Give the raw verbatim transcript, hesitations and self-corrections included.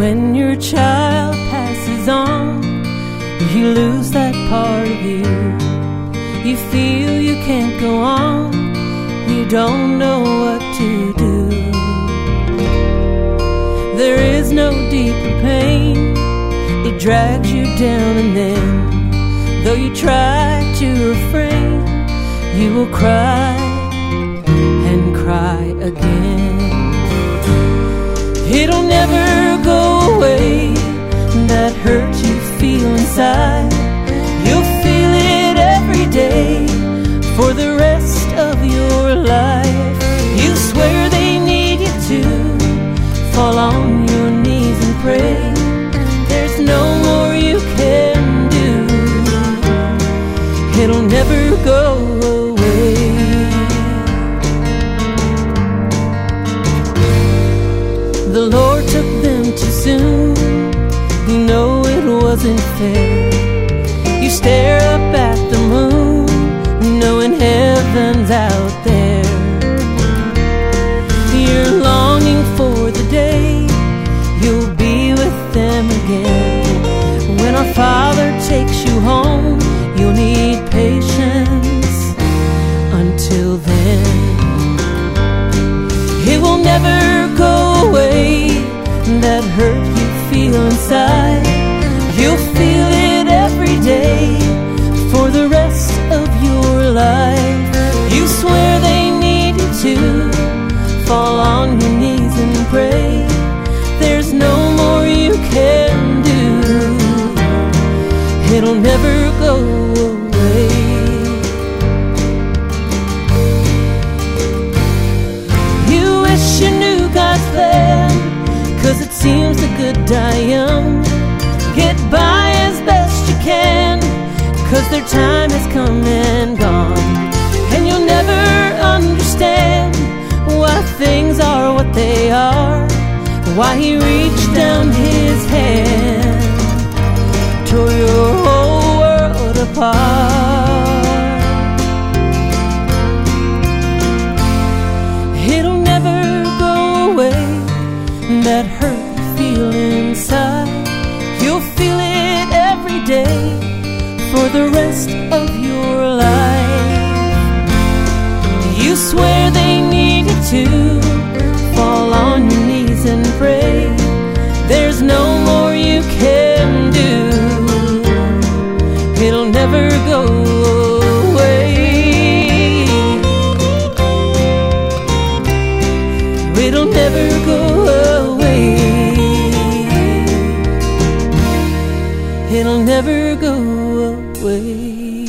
when your child passes on, you lose that part of you. You feel you can't go on, you don't know what to do. There is no deeper pain, it drags you down, and then, though you try to refrain, you will cry and cry again. It'll never go away, that hurt you feel inside. You'll feel it every day for the rest of your life. You swear they need you to fall on your knees and pray. There's no more you can do, it'll never go away. The Lord took them too soon, you know it wasn't fair. You stare up at the moon, knowing heaven's out there. You're longing for the day you'll be with them again. When our Father takes you home, you'll need patience until then. It will never go away, that hurt you feel inside. You'll feel it every day for the rest of your life. You swear they need you to fall on your knees and pray. There's no more you can do, it'll never go away. You wish you knew God's plan, 'cause it seems the good die young. Get by as best you can, 'cause their time has come and gone. And you'll never understand why things are what they are, why He reached down His hand, tore your whole world apart. It'll never go away, that hurt you feel inside. You'll feel it every day for the rest of your life. You swear they need you to fall on your knees and pray. There's no more you can do, it'll never go away. It'll never go away, it'll never go away.